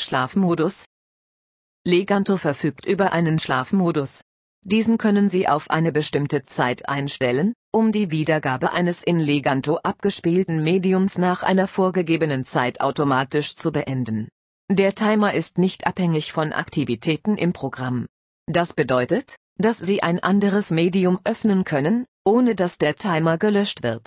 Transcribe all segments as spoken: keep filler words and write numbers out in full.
Schlafmodus. Leganto verfügt über einen Schlafmodus. Diesen können Sie auf eine bestimmte Zeit einstellen, um die Wiedergabe eines in Leganto abgespielten Mediums nach einer vorgegebenen Zeit automatisch zu beenden. Der Timer ist nicht abhängig von Aktivitäten im Programm. Das bedeutet, dass Sie ein anderes Medium öffnen können, ohne dass der Timer gelöscht wird.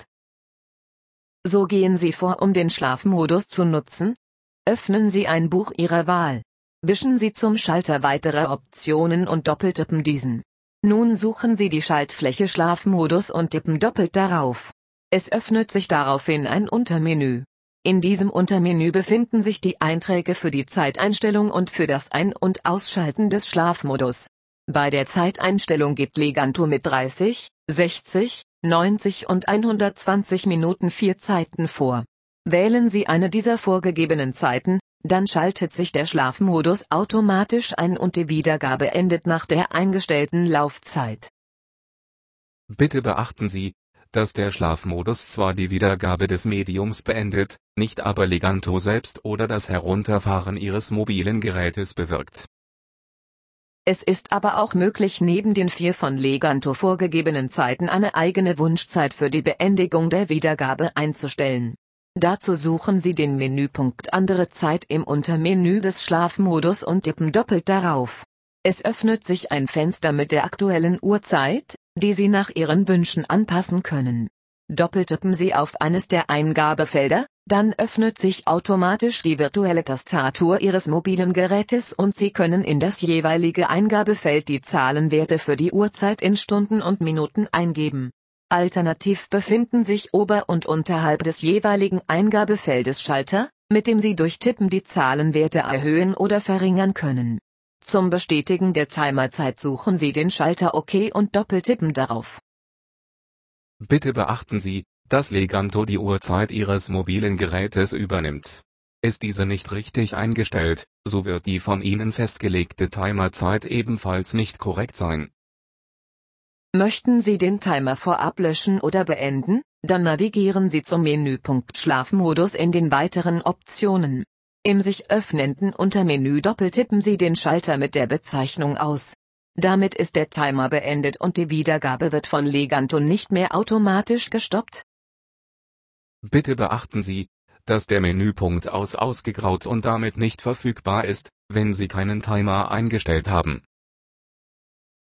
So gehen Sie vor, um den Schlafmodus zu nutzen. Öffnen Sie ein Buch Ihrer Wahl. Wischen Sie zum Schalter weitere Optionen und doppeltippen diesen. Nun suchen Sie die Schaltfläche Schlafmodus und tippen doppelt darauf. Es öffnet sich daraufhin ein Untermenü. In diesem Untermenü befinden sich die Einträge für die Zeiteinstellung und für das Ein- und Ausschalten des Schlafmodus. Bei der Zeiteinstellung gibt Leganto mit dreißig, sechzig, neunzig und hundertzwanzig Minuten vier Zeiten vor. Wählen Sie eine dieser vorgegebenen Zeiten, dann schaltet sich der Schlafmodus automatisch ein und die Wiedergabe endet nach der eingestellten Laufzeit. Bitte beachten Sie, dass der Schlafmodus zwar die Wiedergabe des Mediums beendet, nicht aber Leganto selbst oder das Herunterfahren Ihres mobilen Gerätes bewirkt. Es ist aber auch möglich, neben den vier von Leganto vorgegebenen Zeiten eine eigene Wunschzeit für die Beendigung der Wiedergabe einzustellen. Dazu suchen Sie den Menüpunkt Andere Zeit im Untermenü des Schlafmodus und tippen doppelt darauf. Es öffnet sich ein Fenster mit der aktuellen Uhrzeit, die Sie nach Ihren Wünschen anpassen können. Doppeltippen Sie auf eines der Eingabefelder, dann öffnet sich automatisch die virtuelle Tastatur Ihres mobilen Gerätes und Sie können in das jeweilige Eingabefeld die Zahlenwerte für die Uhrzeit in Stunden und Minuten eingeben. Alternativ befinden sich ober- und unterhalb des jeweiligen Eingabefeldes Schalter, mit dem Sie durch Tippen die Zahlenwerte erhöhen oder verringern können. Zum Bestätigen der Timerzeit suchen Sie den Schalter OK und doppeltippen darauf. Bitte beachten Sie, dass Leganto die Uhrzeit Ihres mobilen Gerätes übernimmt. Ist diese nicht richtig eingestellt, so wird die von Ihnen festgelegte Timerzeit ebenfalls nicht korrekt sein. Möchten Sie den Timer vorab löschen oder beenden, dann navigieren Sie zum Menüpunkt Schlafmodus in den weiteren Optionen. Im sich öffnenden Untermenü doppeltippen Sie den Schalter mit der Bezeichnung aus. Damit ist der Timer beendet und die Wiedergabe wird von Leganto nicht mehr automatisch gestoppt. Bitte beachten Sie, dass der Menüpunkt Aus ausgegraut und damit nicht verfügbar ist, wenn Sie keinen Timer eingestellt haben.